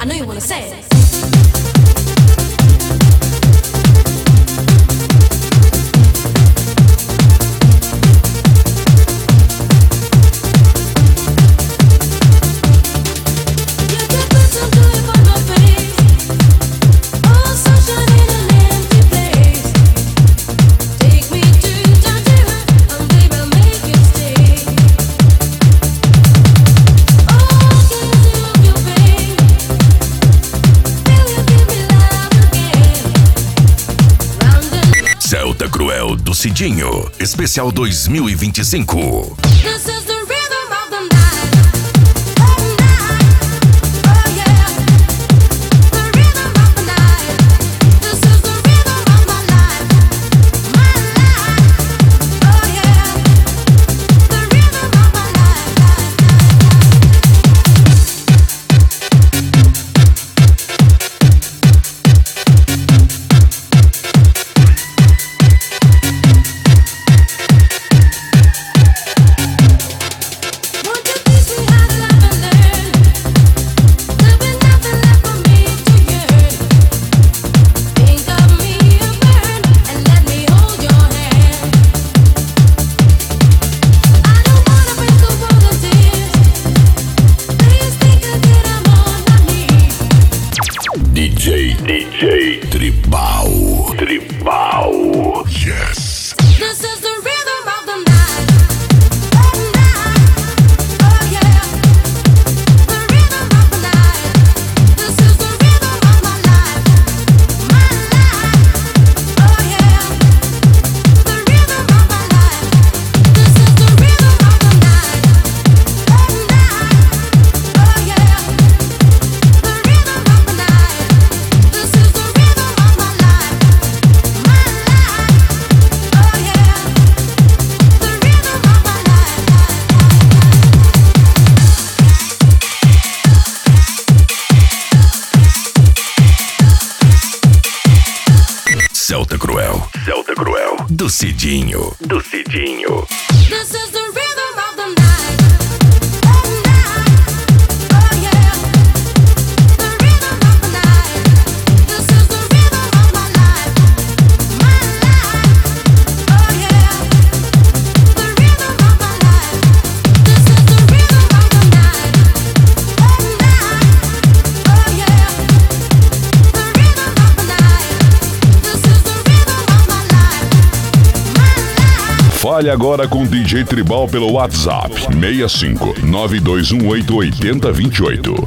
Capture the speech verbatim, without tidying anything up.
I know you wanna say it. Celta Cruel do Cidinho, especial dois mil e vinte e cinco. D J, D J Tribal, Tribal, yes. This is the rhythm of the night. Oh, night. Oh, yeah. The rhythm of the night. This is the rhythm of my life. My life. Oh, yeah. The rhythm of my life. This is the rhythm of the night. Oh, night. Oh, yeah. The rhythm of the night. This is the rhythm of my life. My life. Oh, yeah. The rhythm of my life. Celta Cruel, Celta Cruel do Cidinho, do Cidinho. This is the rhythm of the night. Oh, night. Oh, yeah. The rhythm of the night. This is the rhythm of my life. My life. Oh, yeah. The rhythm of my life. This is the rhythm of the night. Oh, night. Oh, yeah. The rhythm of the night. This is the rhythm of my life. My life. Fale agora com D J Tribal pelo WhatsApp seis cinco nove dois um oito oito zero dois oito.